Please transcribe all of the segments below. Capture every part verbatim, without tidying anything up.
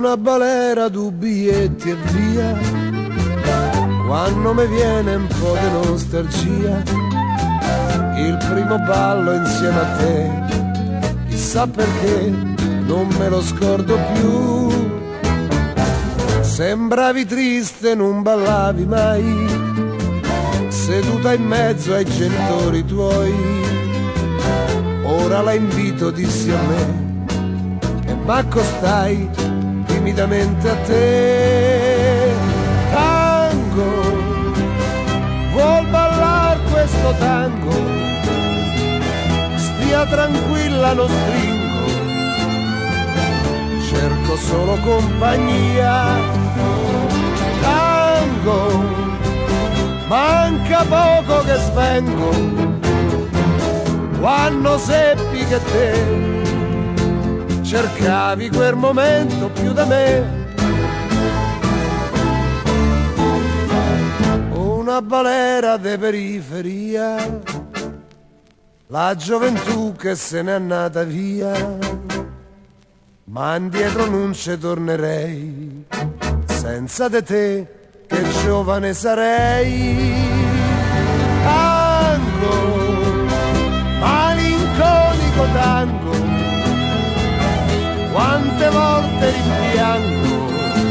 una balera, due biglietti e via, quando mi viene un po' di nostalgia, il primo ballo insieme a te, chissà perché non me lo scordo più. Sembravi triste, non ballavi mai, seduta in mezzo ai genitori tuoi. Ora la invito, dissi a me, e m'accostai timidamente a te. Tango, vuol ballar questo tango? Stia tranquilla, non stringo, cerco solo compagnia. Tango, manca poco che svengo, quando seppi che te cercavi quel momento più da me. Una balera de periferia, la gioventù che se n'è andata via, ma indietro non ci tornerei, senza di te che giovane sarei. Tango, malinconico tango, quante volte rimpiango,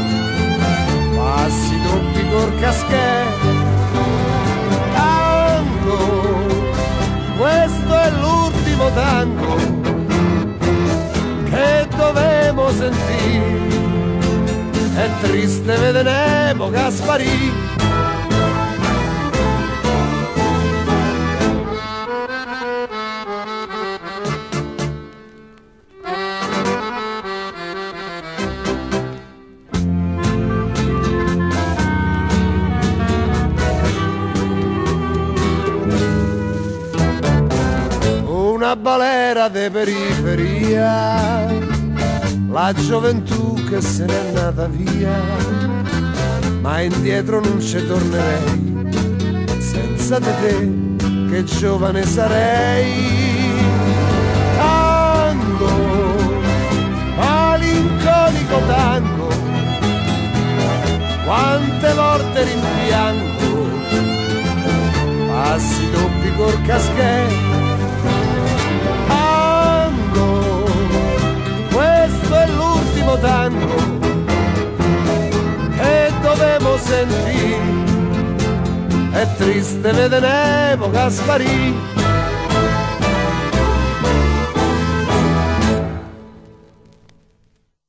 passi doppi col caschè. Tango, questo è l'ultimo tango che dovevo sentire, è triste vedere un'epoca sparì. Una balera de periferia, la gioventù che se n'è andata via, ma indietro non ci tornerei, senza di te che giovane sarei. Tango, malinconico tango, quante volte rimpiango, passi doppi col caschè. Tango che dovevo sentire, è triste vedere un'epoca sparì.